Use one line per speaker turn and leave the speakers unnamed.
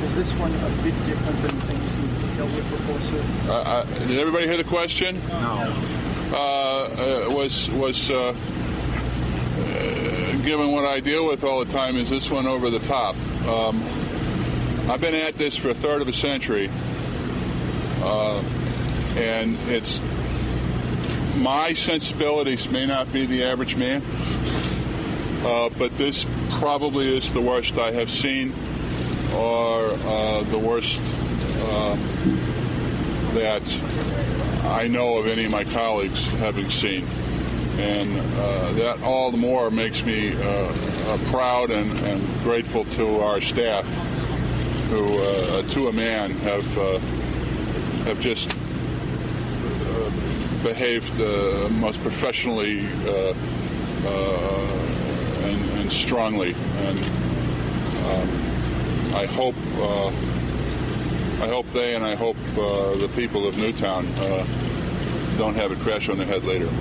is this one a bit different than things you've dealt with before, sir?
Did everybody hear the question?
No.
Given what I deal with all the time, is this one over the top? I've been at this for a third of a century, and it's my sensibilities may not be the average man, but this probably is the worst I have seen, or the worst that I know of any of my colleagues having seen. And that all the more makes me proud and grateful to our staff, who, to a man, have just behaved most professionally and strongly. And I hope they and I hope the people of Newtown don't have it crash on their head later.